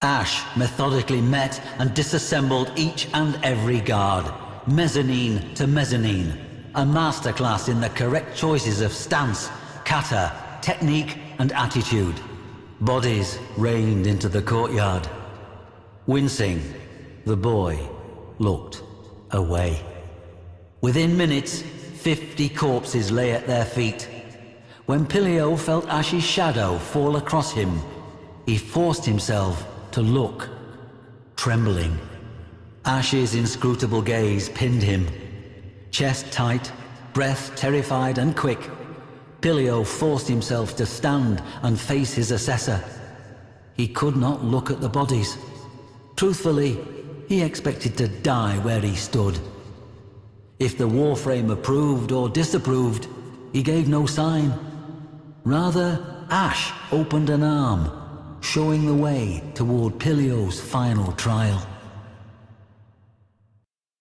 Ash methodically met and disassembled each and every guard, mezzanine to mezzanine, a masterclass in the correct choices of stance, kata, technique and attitude. Bodies rained into the courtyard. Wincing, the boy looked away. Within minutes, 50 corpses lay at their feet. When Pillio felt Ash's shadow fall across him, he forced himself to look, trembling. Ash's inscrutable gaze pinned him. Chest tight, breath terrified and quick, Pillio forced himself to stand and face his assessor. He could not look at the bodies. Truthfully, he expected to die where he stood. If the Warframe approved or disapproved, he gave no sign. Rather, Ash opened an arm, showing the way toward Pillio's final trial.